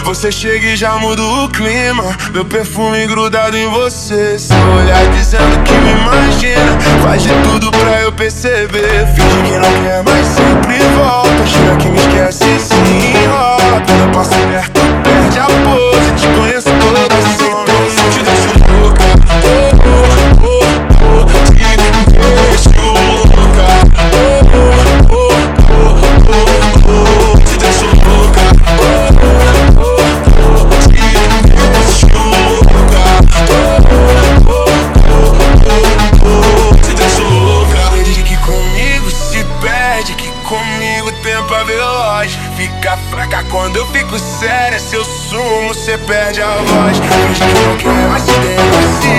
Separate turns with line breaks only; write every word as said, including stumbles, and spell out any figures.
Você chega e já muda o clima, meu perfume grudado em você. Seu olhar dizendo que me imagina, faz de tudo pra eu perceber. Finge que não quer, mas sempre volta. Jura que me esquece e se enrola. Quando eu passo perto, perde a pose. Te conheço toda assim, te deixo louca. Oh, oh, oh, oh, te deixo louca. Oh, oh, oh, oh, oh, oh, te deixo louca. Oh, oh, oh, te deixo louca. Oh, oh, oh, oh, te deixo louca. Desde que comigo se perde, que comigo o tempo é veloz. Fica fraca quando eu fico séria, seu sumo cê perde a voz. Finge que não quer, mas se demora.